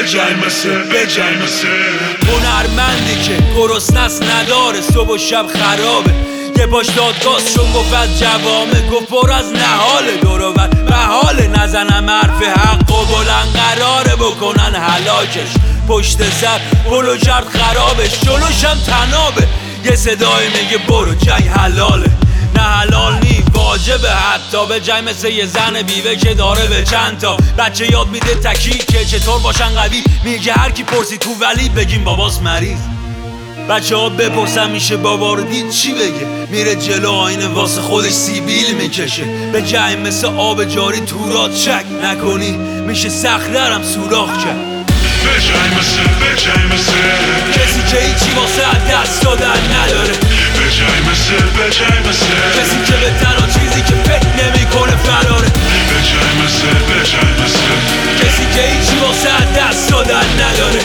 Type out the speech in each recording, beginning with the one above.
بجای مثل هنرمندی که گرسنه‌ست نداره صبح و شب خرابه، یه باش دادگاز شد گفت از جوامه، گفت پر از نهاله دورور محاله نزنم حرف حق و بلند قراره بکنن هلاکش، پشت سر پلو کرد خرابش، جلوشم تنابه، یه صدای میگه برو جنگ حلاله، نه حلال نی واجبه، حتی به جنگ مثل یه زن بیوه که داره به چند تا بچه یاد میده تکی که چطور باشن قوی، میگه هر کی پرسی تو ولی بگیم باباس مریض، بچه ها بپرسن میشه بابا رو دید چی بگه، میره جلو آینه واسه خودش سیبیل میکشه، به جنگ مثل آب جاری تو را چک نکنی میشه صخره‌رم سوراخ کرد، بجای مثل کسی که هیچی واسه دست دادن نداره، بجای مثل کسی که به تنها چیزی که فکر نمیکنه فراره، بجای مثل کسی که هیچی واسه دست دادن نداره،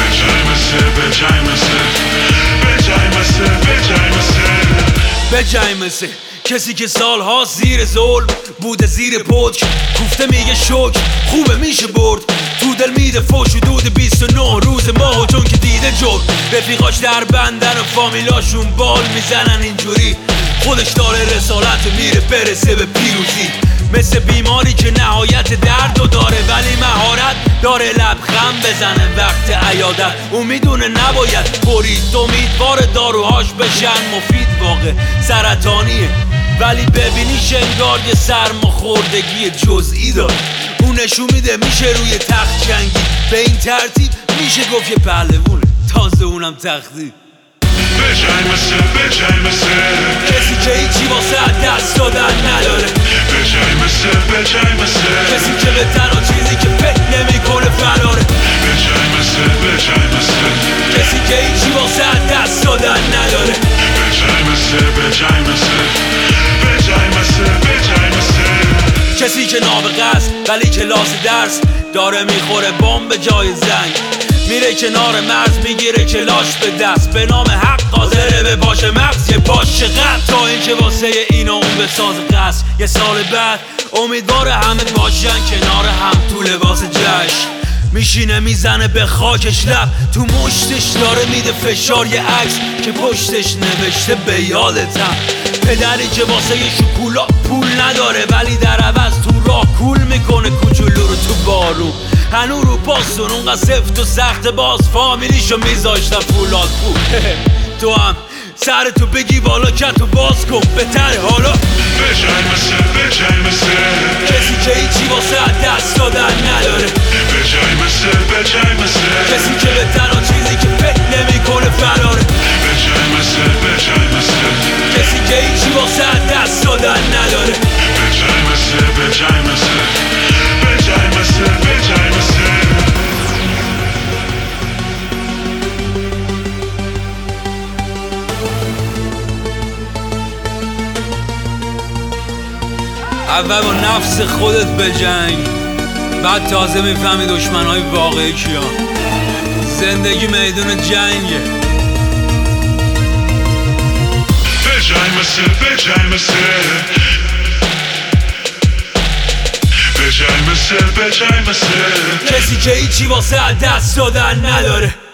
به جای مثل کسی که سالها زیر ظلم بوده، زیر پتک گفته میگه شکر خوبه میشه برد، تو دل میده فوش و دود 29 روز ماهو چون که دیده جور، رفیقاش در بندن و فامیلاشون بال میزنن اینجوری، خودش داره رسالت میره برسه به پیروزی، مثل بیماری که نهایت درد و داره ولی مهارت داره لبخند بزنه وقت عیادت، اون میدونه نباید برید، امیدوار داروهاش بشن مفید، واقع سرطانیه ولی ببینیش انگار یه سرماخوردگی جزئی داره، اون نشون میده میشه روی تخت جنگی، به این ترتیب میشه گفت یه پهلوونه تازه اونم تختی، بجای مثل کسی که هیچی واسه دست دادن نداره، بجای مثل کسی که به تنها چیزی که فکر نمیکنه فراره، بجای مثل کسی که هیچی واسه دست دادن نداره، بجای مثل کسی که نابغه است ولی کلاس درس داره میخوره بمب به جای زنگ، میره کنار مرز میگیره کلاش به دست، به نام حق قادره به باش مغز یه باش قد، تا اینکه واسه این و اون به ساز قصد، یه سال بعد امیدواره همه باشن کنار هم تو لباس جشن، میشینه میزنه به خاکش لب، تو مشتش داره میده فشار یه عکس که پشتش نوشته به یادتم، پدری که واسه یه شکولا پول نداره ولی در عوض تو راه کول میکنه کوچولو رو تو بارون، هنو رو پاسون اونقدر سفت و سخت باز فامیلیشو میذاشتن فولاد پول تو هم سرتو بگی بالا کتو باز کن بهتر حالا، بجای مثل کسی که هیچی واسه دست دادن نداره، بجای مثل کسی که به تنها چیزی که فکر نمیکنه فراره، بجای مثل کسی که هیچی واسه دست دادن نداره، بجای مثل اول با نفس خودت بجنگ، بعد تازه میفهمی دشمنهای واقعی کیا، زندگی میدون جنگه، بجای مثل کسی که هیچی واسه دست دادن نداره.